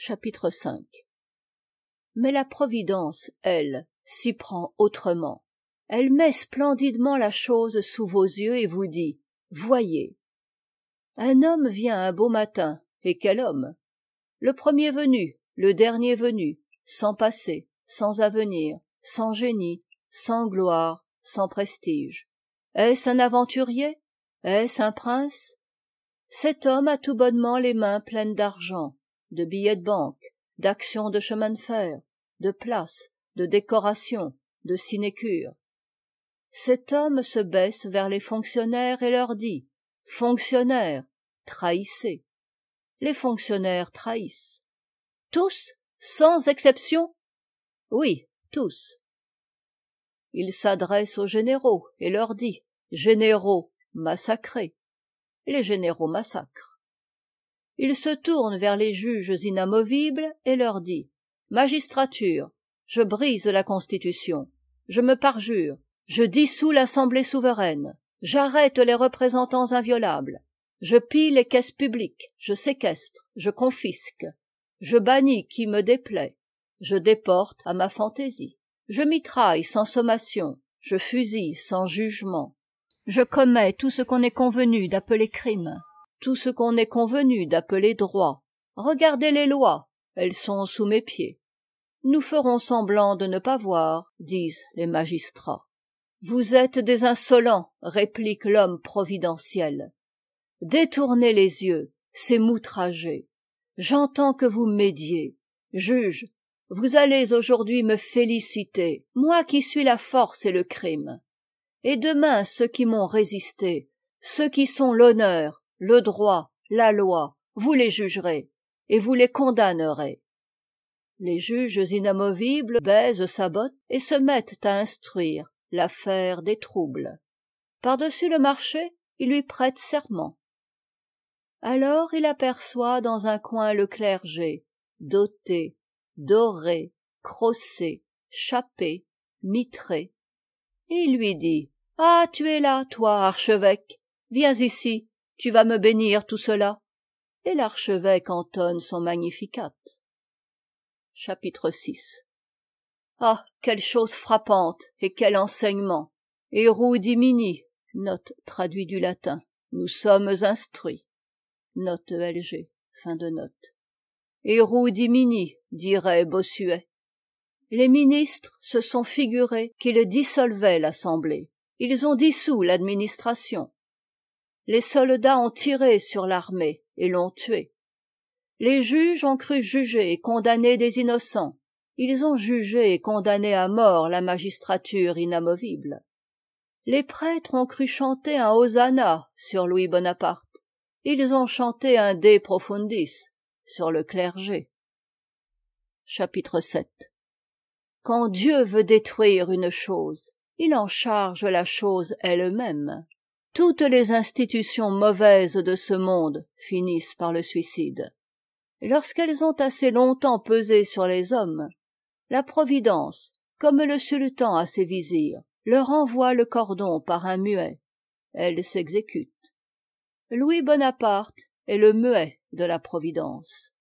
Chapitre V. Mais la Providence, elle, s'y prend autrement. Elle met splendidement la chose sous vos yeux et vous dit: voyez. Un homme vient un beau matin, et quel homme! Le premier venu, le dernier venu, sans passé, sans avenir, sans génie, sans gloire, sans prestige. Est-ce un aventurier? Est-ce un prince? Cet homme a tout bonnement les mains pleines d'argent, de billets de banque, d'actions de chemin de fer, de places, de décorations, de sinécures. Cet homme se baisse vers les fonctionnaires et leur dit: fonctionnaires, trahissez. Les fonctionnaires trahissent. Tous, sans exception? Oui, tous. Il s'adresse aux généraux et leur dit: généraux, massacrez. Les généraux massacrent. Il se tourne vers les juges inamovibles et leur dit: magistrature, je brise la Constitution, je me parjure, je dissous l'Assemblée souveraine, j'arrête les représentants inviolables, je pille les caisses publiques, je séquestre, je confisque, je bannis qui me déplaît, je déporte à ma fantaisie, je mitraille sans sommation, je fusille sans jugement, je commets tout ce qu'on est convenu d'appeler crime, tout ce qu'on est convenu d'appeler droit. Regardez les lois, elles sont sous mes pieds. Nous ferons semblant de ne pas voir, disent les magistrats. Vous êtes des insolents, réplique l'homme providentiel. Détournez les yeux, c'est m'outrager. J'entends que vous médiez. Juge, vous allez aujourd'hui me féliciter, moi qui suis la force et le crime. Et demain ceux qui m'ont résisté, ceux qui sont l'honneur, le droit, la loi, vous les jugerez, et vous les condamnerez. Les juges inamovibles baisent sa botte et se mettent à instruire l'affaire des troubles. Par-dessus le marché, il lui prête serment. Alors il aperçoit dans un coin le clergé, doté, doré, crossé, chapé, mitré. Et il lui dit: ah, tu es là, toi, archevêque, viens ici, tu vas me bénir tout cela. Et l'archevêque entonne son Magnificat. Chapitre VI. Ah, quelle chose frappante et quel enseignement! Erudimini, note traduit du latin, nous sommes instruits. Note ELG, fin de note. Erudimini, dirait Bossuet. Les ministres se sont figuré qu'ils dissolvaient l'Assemblée. Ils ont dissous l'administration. Les soldats ont tiré sur l'armée et l'ont tuée. Les juges ont cru juger et condamner des innocents. Ils ont jugé et condamné à mort la magistrature inamovible. Les prêtres ont cru chanter un hosanna sur Louis Bonaparte. Ils ont chanté un De Profundis sur le clergé. Chapitre VII. Quand Dieu veut détruire une chose, il en charge la chose elle-même. Toutes les institutions mauvaises de ce monde finissent par le suicide. Lorsqu'elles ont assez longtemps pesé sur les hommes, la Providence, comme le sultan à ses vizirs, leur envoie le cordon par un muet. Elles s'exécutent. Louis Bonaparte est le muet de la Providence.